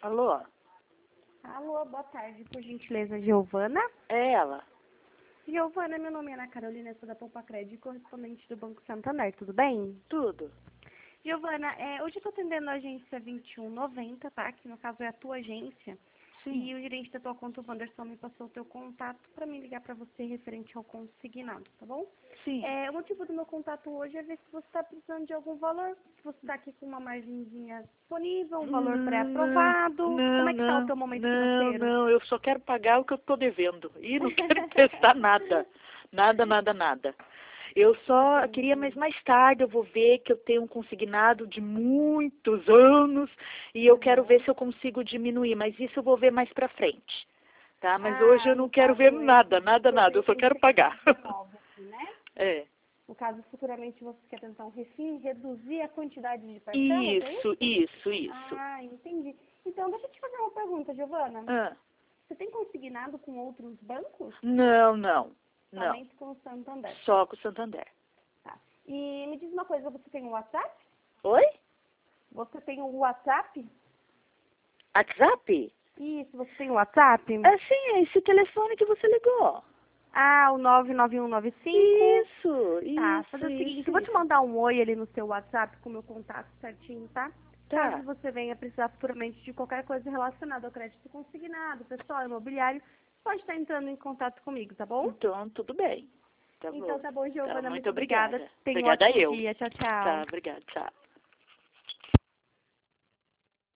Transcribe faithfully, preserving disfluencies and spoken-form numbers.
Alô? Alô, boa tarde, por gentileza, Giovana. É ela. Giovana, meu nome é Ana Carolina, sou da Poupa Crédito, correspondente do Banco Santander, tudo bem? Tudo. Giovana, é, hoje eu estou atendendo a agência vinte e um noventa, tá? Que no caso é a tua agência. Sim. E o gerente da tua conta, o Wanderson, me passou o teu contato para me ligar para você referente ao consignado, tá bom? Sim. É, o motivo do meu contato hoje é ver se você está precisando de algum valor, se você está aqui com uma margenzinha disponível, um valor pré-aprovado. Como é que está o teu momento não, financeiro? Não, eu só quero pagar o que eu estou devendo. E não quero prestar nada. Nada, nada, nada. Eu só Entendi. queria, mas mais tarde eu vou ver que eu tenho um consignado de muitos anos e eu Uhum. quero ver se eu consigo diminuir, mas isso eu vou ver mais pra frente, tá? Mas hoje Ah, eu não no quero caso, ver esse nada, nada, nada, eu só esse quero pagar. dezenove aqui, né? É. No caso, futuramente você quer tentar um refim, reduzir a quantidade de parcelas, é Isso, isso? isso, isso. Ah, entendi. Então, deixa eu te fazer uma pergunta, Giovana. Ah, Você tem consignado com outros bancos? não, não, não. Somente com o Santander? Só com o Santander. Tá. E me diz uma coisa, você tem um WhatsApp? Oi? Você tem um WhatsApp? WhatsApp? Isso, você tem um WhatsApp? É sim, é esse telefone que você ligou. Ah, o nove nove um nove cinco. Isso, Tá, isso, fazer o seguinte, isso, eu vou te isso. mandar um oi ali no seu WhatsApp com o meu contato certinho, tá? Caso Tá. você venha precisar futuramente de qualquer coisa relacionada ao crédito consignado, pessoal, imobiliário, pode estar entrando em contato comigo, tá bom? Então, tudo bem. Tá Então bom. tá bom, Tá, Giovana, muito muito obrigada. obrigada. Tenha um Obrigada ótimo eu. dia. Tchau, tchau. Tá, obrigada, tchau.